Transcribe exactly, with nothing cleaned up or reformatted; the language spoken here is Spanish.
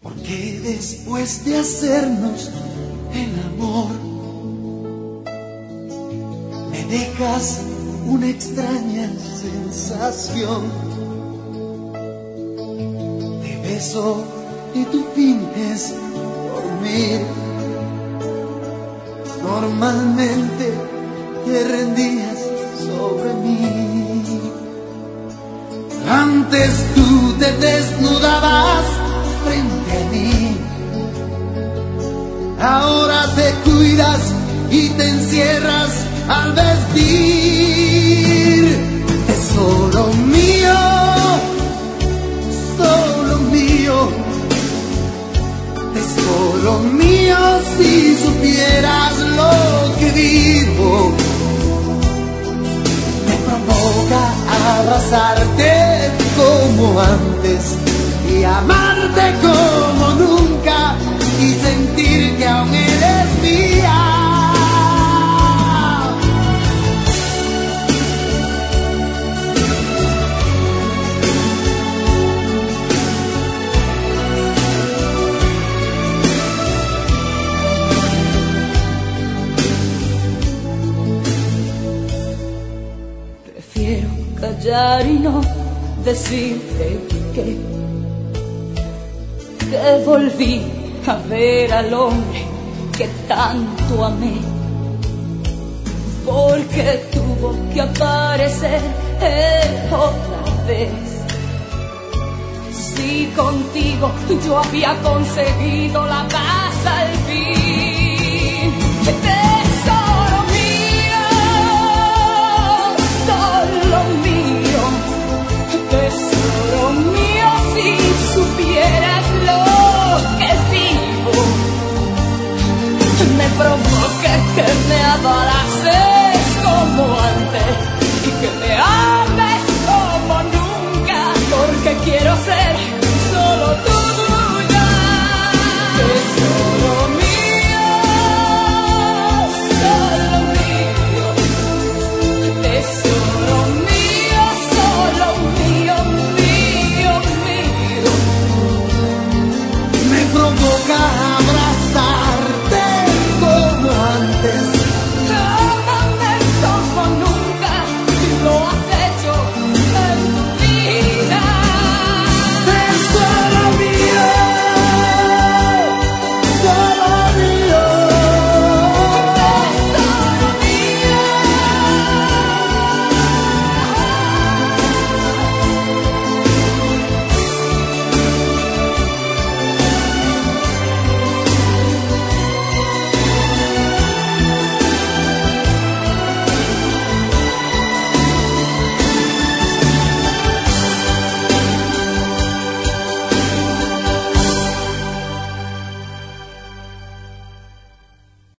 Que después de hacernos el amor me dejas una extraña sensación. Te beso y tú finges dormir. Normalmente te rendías sobre mí. Antes tú te desnudabas frente a mí, ahora te cuidas y te encierras al vestir. Tesoro mío, solo mío, tesoro mío, si supieras lo que vivo. Me provoca abrazarte como antes y amarte como nunca y sentir que aún eres mía. Prefiero callar y no decirte que que volví a ver al hombre que tanto amé, porque tuvo que aparecer él otra vez. Si contigo yo había conseguido la paz al fin. Tesoro mío, solo mío, tesoro mío, si supieras lo que vivo. Me provoca que me abalaces como